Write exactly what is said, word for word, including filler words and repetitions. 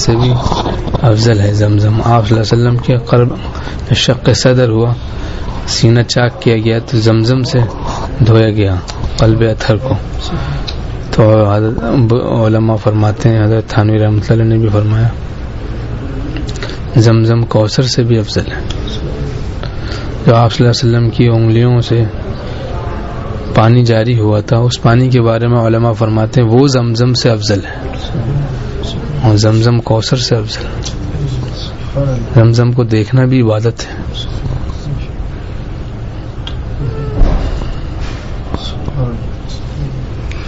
से भी अफजल है जमजम। आप सल्लल्लाहु अलैहि वसल्लम के क़ल्ब शक़ सदर हुआ, सीना चाक किया गया तो जमजम से धोया गया क़ल्ब अतहर को। तो उलमा फरमाते हैं, हज़रत थानवी रहमतुल्लाह अलैह ने भी फरमाया, जमजम कौसर से भी अफजल है। जो आप सल्लल्लाहु अलैहि वसल्लम की उंगलियों से पानी जारी हुआ था, उस पानी के बारे में उलमा फरमाते हैं वो जमजम से अफजल है, और जमजम कौसर से अफजल। जमजम को देखना भी इबादत है।